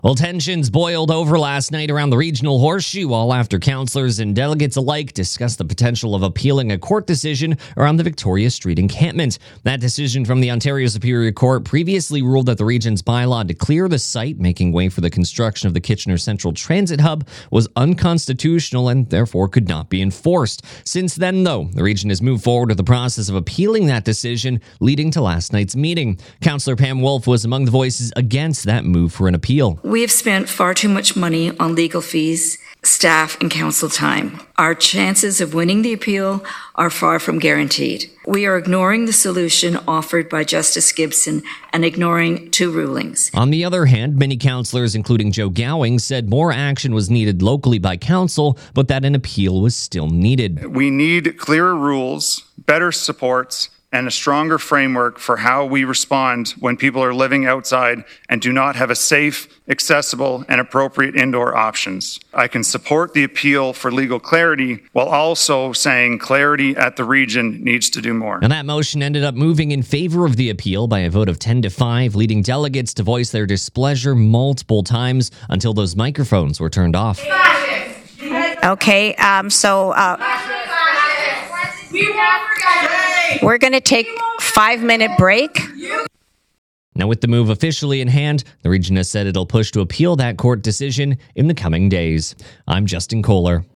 Well, tensions boiled over last night around the regional horseshoe, all after councillors and delegates alike discussed the potential of appealing a court decision around the Victoria Street encampment. That decision from the Ontario Superior Court previously ruled that the region's bylaw to clear the site, making way for the construction of the Kitchener Central Transit Hub, was unconstitutional and therefore could not be enforced. Since then, though, the region has moved forward with the process of appealing that decision, leading to last night's meeting. Councillor Pam Wolf was among the voices against that move for an appeal. We have spent far too much money on legal fees, staff, and council time. Our chances of winning the appeal are far from guaranteed. We are ignoring the solution offered by Justice Gibson and ignoring two rulings. On the other hand, many councillors, including Joe Gowing, said more action was needed locally by council, but that an appeal was still needed. We need clearer rules, better supports, and a stronger framework for how we respond when people are living outside and do not have a safe, accessible, and appropriate indoor options. I can support the appeal for legal clarity while also saying clarity at the region needs to do more. And that motion ended up moving in favor of the appeal by a vote of 10-5, leading delegates to voice their displeasure multiple times until those microphones were turned off. Okay, we're going to take a 5-minute break. Now, with the move officially in hand, the region has said it'll push to appeal that court decision in the coming days. I'm Justin Kohler.